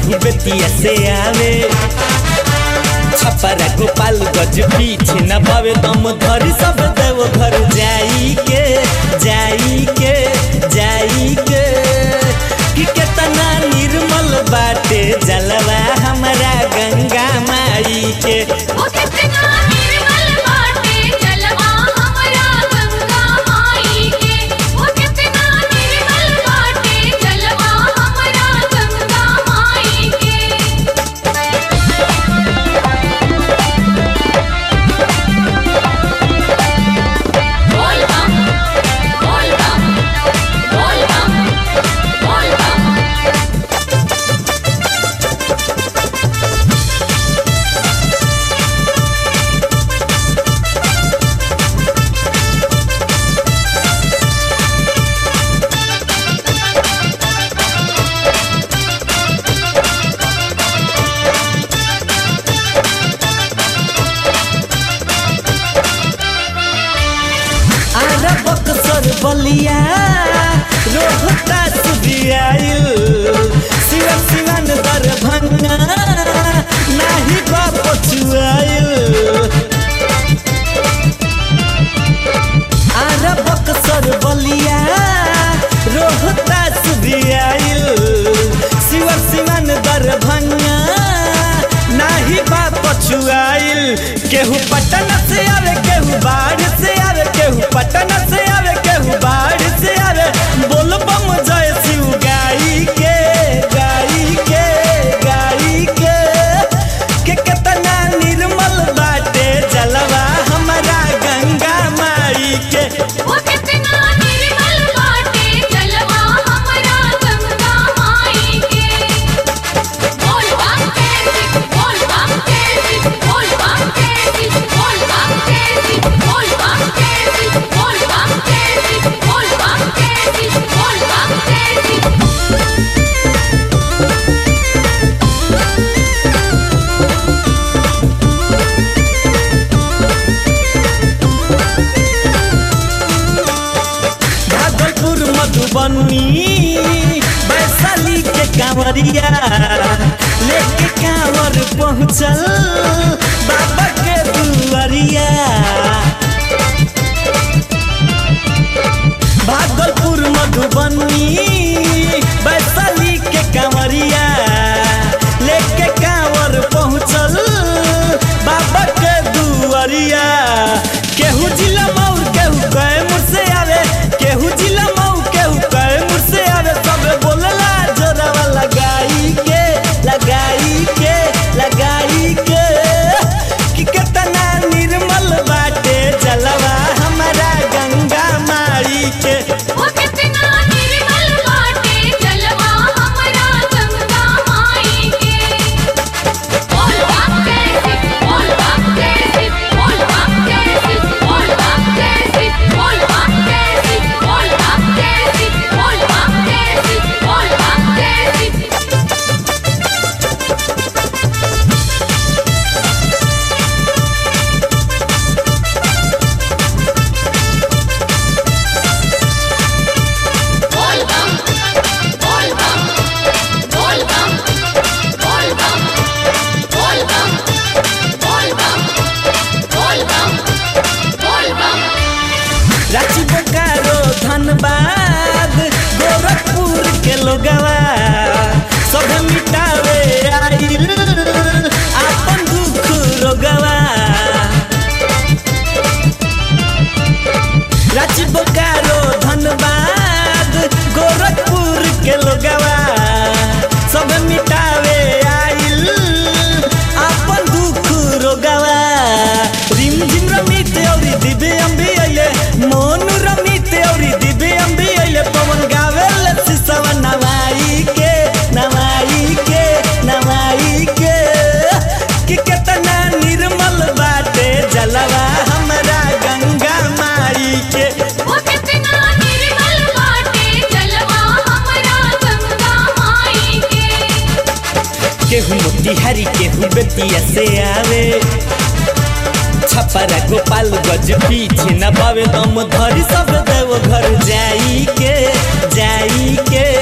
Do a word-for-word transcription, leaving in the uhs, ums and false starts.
केहू बेतिया से आवे छपरा गोपाल गज पीछे न पावे दम धरी सब देव घर जाई के जाई के जाई के कि केतना निर्मल बाटे जलवा हमारा गंगा माई के ओ कितना निर्मल बाटे जलवा हमारा गंगा माई के ओ कितना निर्मल बाटे जलवा हमारा गंगा माई के बोल बम बोल बम बोल बम बोल बम आरा बक्सर बलिया रोहतास बियाइल शिव सिवन दरभंगा नाही बाप छुआइल आरा बक्सर बलिया रोहतास बियाइल शिव सिवन दरभंगा नाही बाप छुआइल केहू पटन से आवे केहू बाढ़ से आवे केहू पटन से आवे केहू बाढ़ से आवे बोल बम जय शिव गाई के गाई के गाई के के केतना निर्मल बाटे जलवा हमारा गंगा माई के ओ कितना निर्मल बाटे जलवा हमारा गंगा माई के बोल बम तेरी बोल बम तेरी बोल बम तेरी बोल बम तेरी बोल बम तेरी बोल बम तेरी बोल बम तेरी बोल बम तेरी भागलपुर मधुबनी वैशाली के कांवरिया लेके कांवर पहुँचल बाबा के दुआरिया भागलपुर मधुबनी वैशाली के कांवरिया लेके कांवर पहुँचल बाबा के दुआरिया केहू जिला मऊ केहू कैमूर से आवे केहू जिला मऊ केहू कैमूर से आवे सब बोलला जोरावा लगाई के लगाई के लगाई के कि केतना निर्मल बाटे जलवा हमारा गंगा माई के ओ कितना निर्मल बाटे जलवा हमारा गंगा माई के बोल बम तेरी बोल बम तेरी बोल बम तेरी बोल बम तेरी बोल बम तेरी बोल बम तेरी बोल बम तेरी बोल बम तेरी बोल बम बोल बम बोल बम बोल बम बोल बम बोल बम बोल बम बोल बम रांची बोकारो धनबाद गोरखपुर के लोगवा सब मिटावे आइल आपन दुख रोगवा रांची बोकारो धनबाद गोरखपुर के लोगवा सब मिटावे आइल आपन दुख रोगवा रिम झिम रमित औरी दिव्य अम्बी अइले मोनू रमित औरी दिव्य अम्बी अइले पवन गावे सिसवा नवाई के नवाई के नवाई के कि केतना निर्मल बाटे जलवा हमारा गंगा माई के ओ कितना निर्मल बाटे जलवा हमारा गंगा माई के केहू मोतिहारी केहू बेतिया से आवे छपरा गोपाल गज पीछे न पावे दम धरी सब देव घर जाई के जाई के